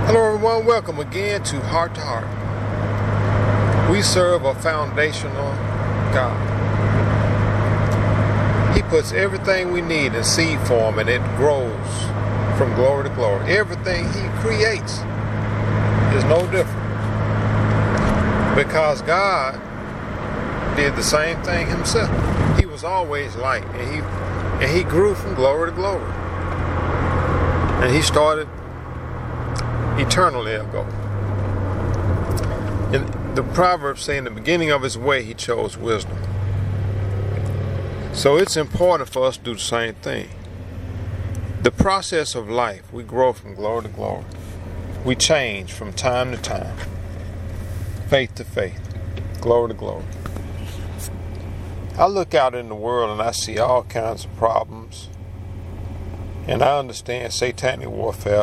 Hello everyone, welcome again to Heart to Heart. We serve a foundational God. He puts everything we need in seed form and it grows from glory to glory. Everything He creates is no different. Because God did the same thing Himself. He was always light and He grew from glory to glory. And He started eternally ago. And the Proverbs say in the beginning of His way He chose wisdom. So it's important for us to do the same thing. The process of life, we grow from glory to glory. We change from time to time, faith to faith, glory to glory. I look out in the world and I see all kinds of problems, and I understand satanic warfare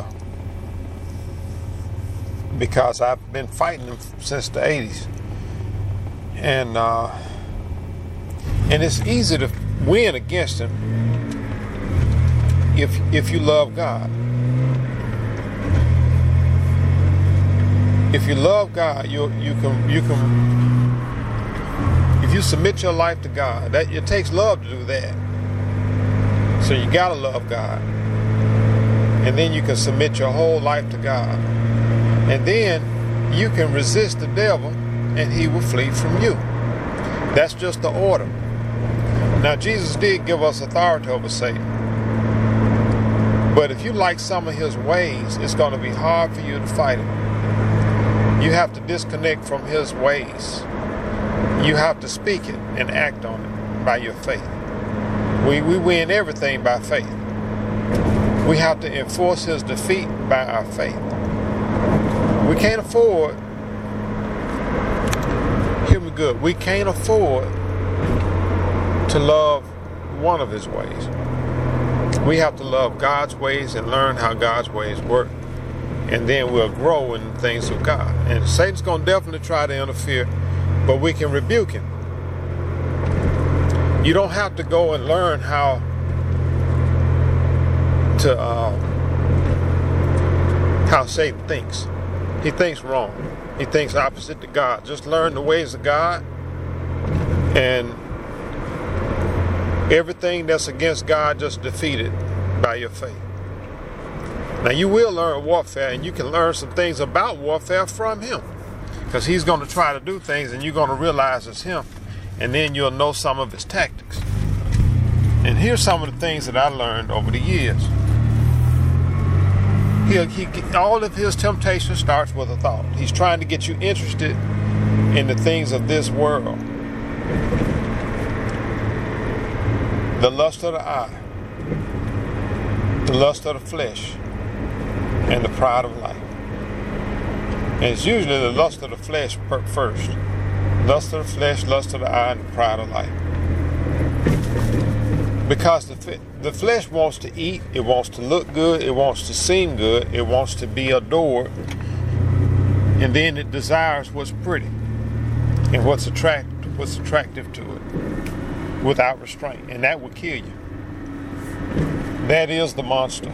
because I've been fighting them since the 80s. And it's easy to win against them if you love God. If you love God, you can if you submit your life to God, that it takes love to do that. So you gotta love God. And then you can submit your whole life to God. And then you can resist the devil and he will flee from you. That's just the order. Now, Jesus did give us authority over Satan. But if you like some of his ways, it's going to be hard for you to fight him. You have to disconnect from his ways. You have to speak it and act on it by your faith. We win everything by faith. We have to enforce his defeat by our faith. We can't afford, hear me good, we can't afford to love one of his ways. We have to love God's ways and learn how God's ways work. And then we'll grow in the things of God. And Satan's going to definitely try to interfere, but we can rebuke him. You don't have to go and learn how Satan thinks. He thinks wrong. He thinks opposite to God. Just learn the ways of God, and everything that's against God just defeat it by your faith. Now you will learn warfare, and you can learn some things about warfare from him, because he's going to try to do things and you're going to realize it's him, and then you'll know some of his tactics. And here's some of the things that I learned over the years. All of his temptation starts with a thought. He's trying to get you interested in the things of this world. The lust of the eye, the lust of the flesh, and the pride of life. And it's usually the lust of the flesh first. Lust of the flesh, lust of the eye, and the pride of life. Because the flesh wants to eat, it wants to look good, it wants to seem good, it wants to be adored, and then it desires what's pretty and what's attractive to it without restraint, and that will kill you. That is the monster.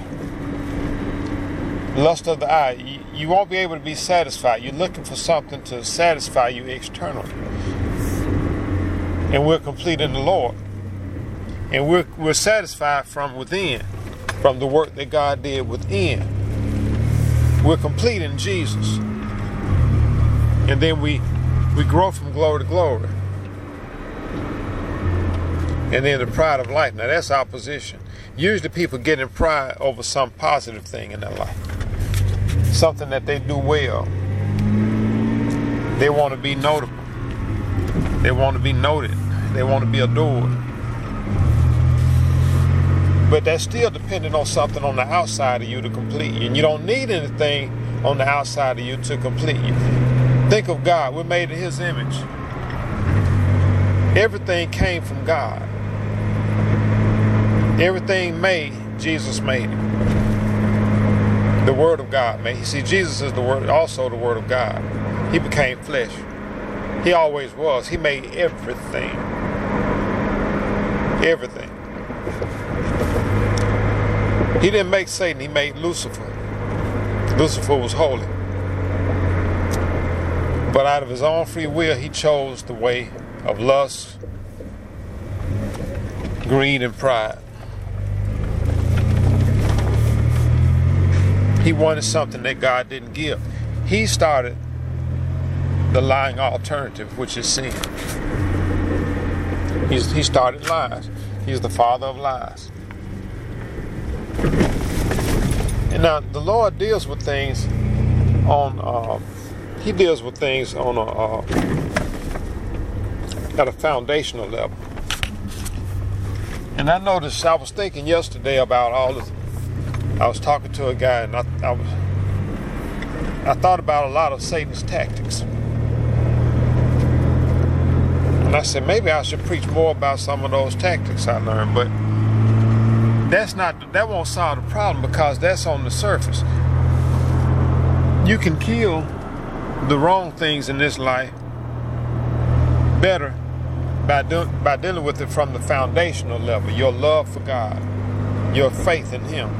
Lust of the eye, you won't be able to be satisfied. You're looking for something to satisfy you externally, and we're complete in the Lord. And we're satisfied from within, from the work that God did within. We're complete in Jesus. And then we grow from glory to glory. And then the pride of life. Now that's our position. Usually people get in pride over some positive thing in their life. Something that they do well. They want to be notable. They want to be noted. They want to be adored. But that's still dependent on something on the outside of you to complete you. And you don't need anything on the outside of you to complete you. Think of God. We're made in His image. Everything came from God. Everything made, Jesus made it. The Word of God made it. See, Jesus is the Word, also the Word of God. He became flesh. He always was. He made everything. Everything. He didn't make Satan, he made Lucifer. Lucifer was holy. But out of his own free will, he chose the way of lust, greed, and pride. He wanted something that God didn't give. He started the lying alternative, which is sin. He started lies. He's the father of lies. And now the Lord deals with things on. He deals with things on at a foundational level. And I noticed. I was thinking yesterday about all this. I was talking to a guy, and I thought about a lot of Satan's tactics. And I said, maybe I should preach more about some of those tactics I learned, but that won't solve the problem, because that's on the surface. You can kill the wrong things in this life better by dealing with it from the foundational level. Your love for God, your faith in Him.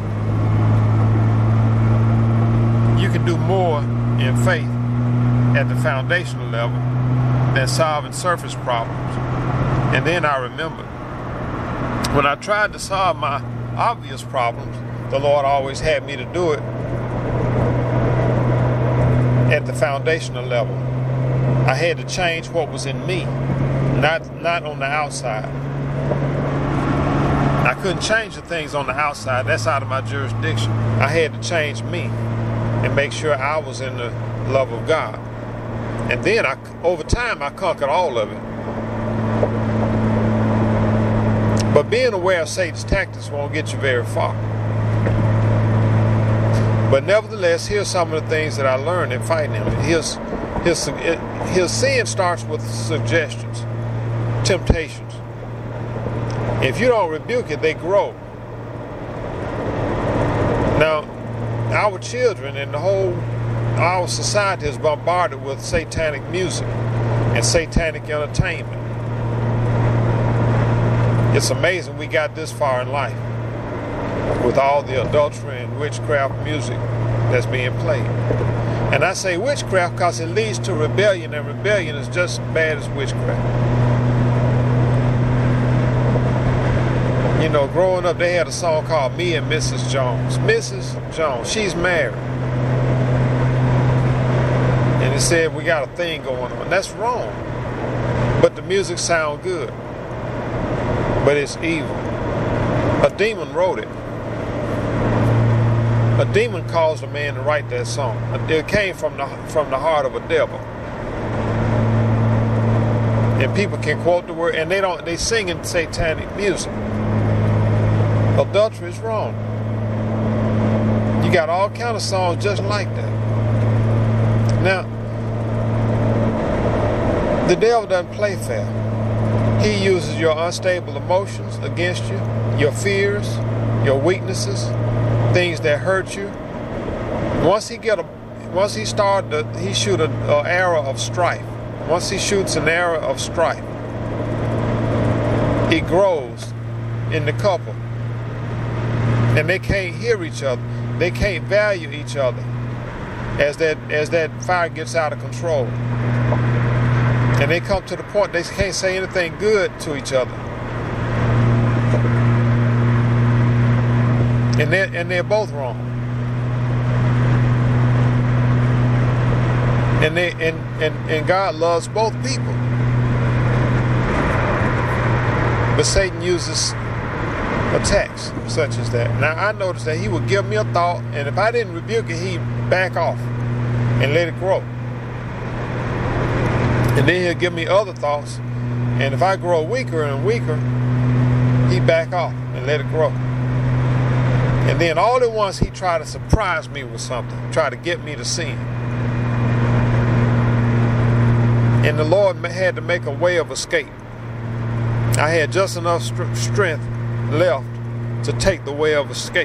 You can do more in faith at the foundational level than solving surface problems. And then I remembered, when I tried to solve my obvious problems, the Lord always had me to do it at the foundational level. I had to change what was in me, not on the outside. I couldn't change the things on the outside. That's out of my jurisdiction. I had to change me and make sure I was in the love of God. And then over time, I conquered all of it. But being aware of Satan's tactics won't get you very far. But nevertheless, here's some of the things that I learned in fighting him. His sin starts with suggestions, temptations. If you don't rebuke it, they grow. Now, our children and our society is bombarded with satanic music and satanic entertainment. It's amazing we got this far in life with all the adultery and witchcraft music that's being played. And I say witchcraft because it leads to rebellion, and rebellion is just as bad as witchcraft. You know, growing up, they had a song called Me and Mrs. Jones. Mrs. Jones, she's married. And it said we got a thing going on. That's wrong. But the music sounds good. But it's evil. A demon wrote it. A demon caused a man to write that song. It came from the heart of a devil. And people can quote the word, and they sing in satanic music. Adultery is wrong. You got all kind of songs just like that. Now, the devil doesn't play fair. He uses your unstable emotions against you, your fears, your weaknesses, things that hurt you. Once he shoot an arrow of strife. Once he shoots an arrow of strife, it grows in the couple. And they can't hear each other. They can't value each other as that fire gets out of control. And they come to the point they can't say anything good to each other. And they're both wrong. And God loves both people. But Satan uses attacks such as that. Now I noticed that he would give me a thought, and if I didn't rebuke it, he'd back off and let it grow. And then he'll give me other thoughts, and if I grow weaker and weaker, he'd back off and let it grow. And then all at once he tried to surprise me with something, try to get me to sin. And the Lord had to make a way of escape. I had just enough strength left to take the way of escape.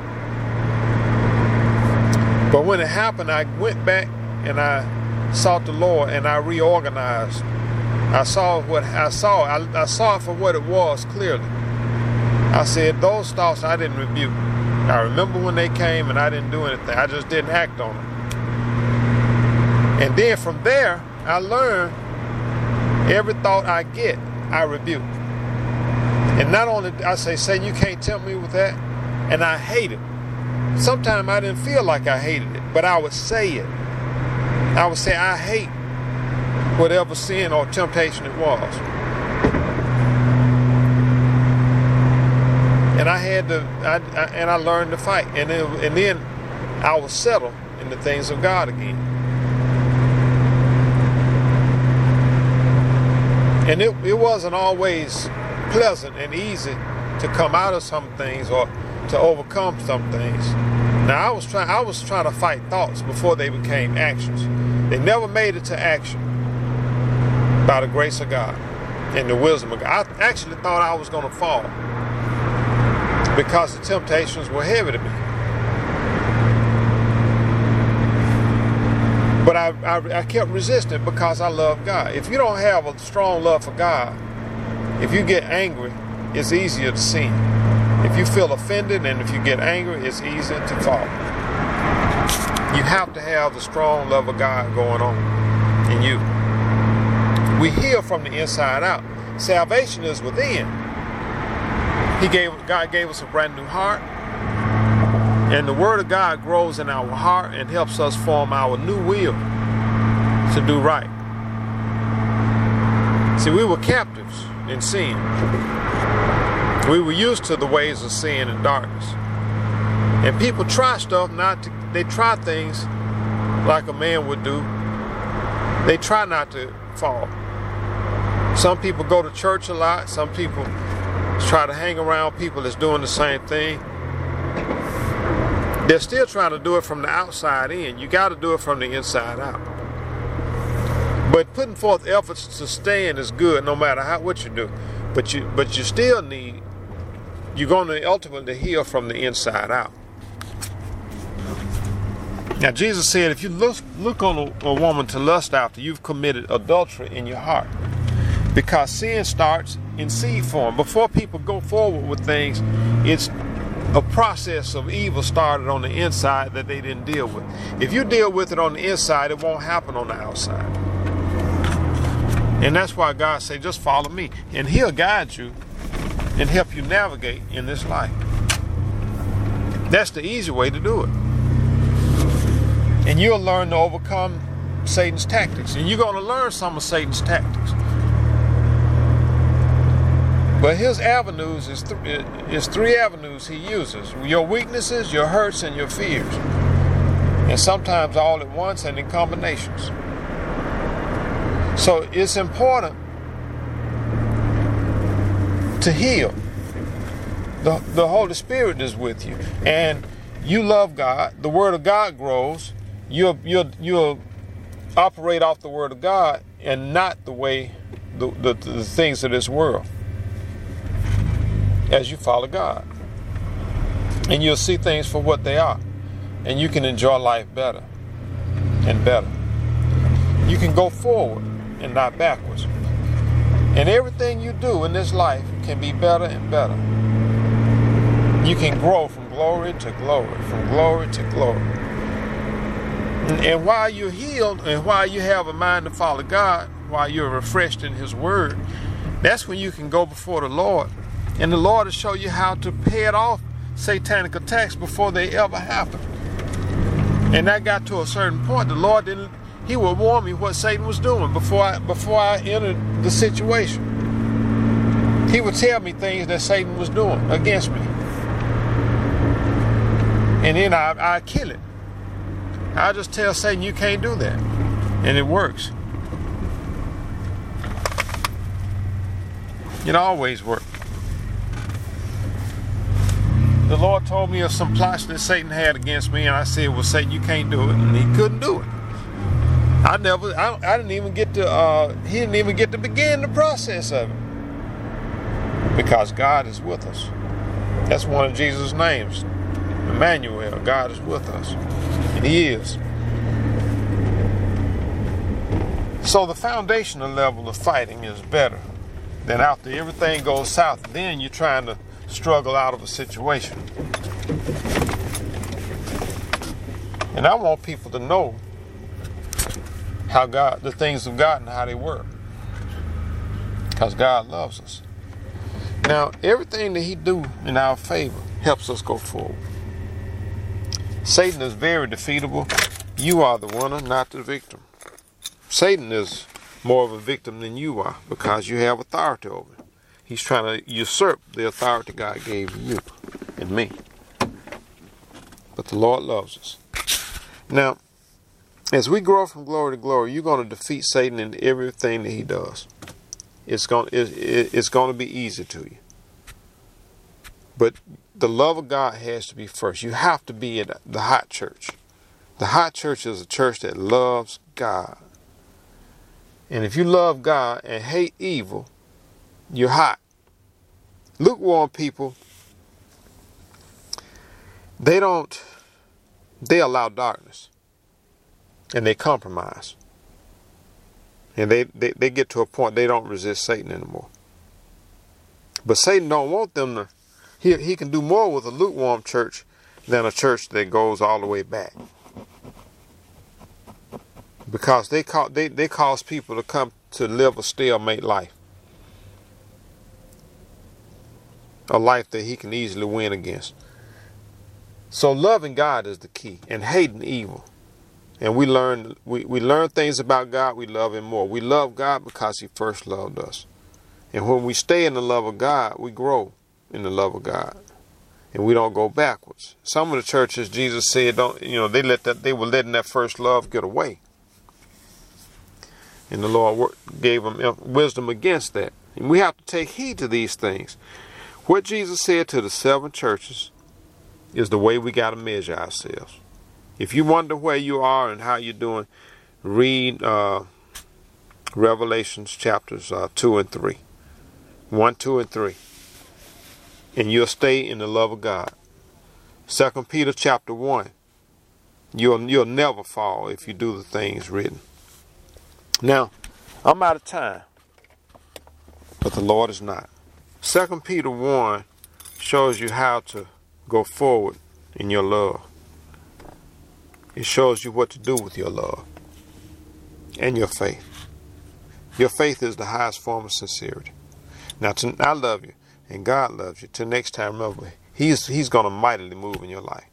But when it happened, I went back and I sought the Lord and I reorganized. I saw it for what it was clearly. I said, those thoughts I didn't rebuke. I remember when they came and I didn't do anything. I just didn't act on them. And then from there, I learned every thought I get, I rebuke. And not only I say, Satan, you can't tempt me with that. And I hate it. Sometimes I didn't feel like I hated it, but I would say it. I would say, I hate whatever sin or temptation it was. And I had to, I learned to fight. And then I was settled in the things of God again. And it wasn't always pleasant and easy to come out of some things or to overcome some things. Now I was trying to fight thoughts before they became actions. They never made it to action by the grace of God and the wisdom of God. I actually thought I was going to fall because the temptations were heavy to me. But I kept resisting because I love God. If you don't have a strong love for God, if you get angry, it's easier to sin. If you feel offended and if you get angry, it's easier to fall. You have to have the strong love of God going on in you. We heal from the inside out. Salvation is within. God gave us a brand new heart. And the Word of God grows in our heart and helps us form our new will to do right. See, we were captives in sin. We were used to the ways of sin and darkness. And people try stuff they try things like a man would do. They try not to fall. Some people go to church a lot. Some people try to hang around people that's doing the same thing. They're still trying to do it from the outside in. You got to do it from the inside out. But putting forth efforts to stand is good no matter what you do. But you still need, you're going to ultimately heal from the inside out. Now Jesus said, if you look on a woman to lust after, you've committed adultery in your heart. Because sin starts in seed form. Before people go forward with things, it's a process of evil started on the inside that they didn't deal with. If you deal with it on the inside, it won't happen on the outside. And that's why God said, just follow me. And He'll guide you and help you navigate in this life. That's the easy way to do it. And you'll learn to overcome Satan's tactics. And you're going to learn some of Satan's tactics. But his avenues is three avenues he uses. Your weaknesses, your hurts, and your fears. And sometimes all at once and in combinations. So it's important to heal. The Holy Spirit is with you. And you love God. The Word of God grows. You'll operate off the Word of God and not the way the things of this world. As you follow God. And you'll see things for what they are. And you can enjoy life better and better. You can go forward and not backwards. And everything you do in this life can be better and better. You can grow from glory to glory, from glory to glory. And while you're healed and while you have a mind to follow God, while you're refreshed in His Word, that's when you can go before the Lord. And the Lord will show you how to head off satanic attacks before they ever happen. And that got to a certain point. The Lord He would warn me what Satan was doing before I entered the situation. He would tell me things that Satan was doing against me. And then I kill it. I just tell Satan, you can't do that. And it works. It always works. The Lord told me of some plots that Satan had against me, and I said, well, Satan, you can't do it. And he couldn't do it. I didn't even get to, he didn't even get to begin the process of it. Because God is with us. That's one of Jesus' names. Emmanuel, God is with us. And He is. So the foundational level of fighting is better than after everything goes south. Then you're trying to struggle out of a situation. And I want people to know how God, the things of God and how they work. Because God loves us. Now, everything that he do in our favor helps us go forward. Satan is very defeatable. You are the winner, not the victim. Satan is more of a victim than you are because you have authority over him. He's trying to usurp the authority God gave you and me. But the Lord loves us. Now, as we grow from glory to glory, you're going to defeat Satan in everything that he does. It's going to be easy to you. But the love of God has to be first. You have to be at the hot church. The hot church is a church that loves God. And if you love God and hate evil, you're hot. Lukewarm people, they allow darkness. And they compromise. And they get to a point they don't resist Satan anymore. But Satan don't want them to. He can do more with a lukewarm church than a church that goes all the way back. Because they cause people to come to live a stalemate life. A life that he can easily win against. So loving God is the key. And hating evil. And we learn things about God, we love him more. We love God because he first loved us. And when we stay in the love of God, we grow in the love of God. And we don't go backwards. Some of the churches, Jesus said, they were letting that first love get away. And the Lord gave them wisdom against that. And we have to take heed to these things. What Jesus said to the 7 churches is the way we got to measure ourselves. If you wonder where you are and how you're doing, read Revelations chapters 2 and 3. 1, 2, and 3. And you'll stay in the love of God. 2 Peter chapter 1. You'll never fall if you do the things written. Now, I'm out of time. But the Lord is not. 2 Peter 1 shows you how to go forward in your love. It shows you what to do with your love and your faith. Your faith is the highest form of sincerity. Now, I love you and God loves you. Till next time, remember, He's going to mightily move in your life.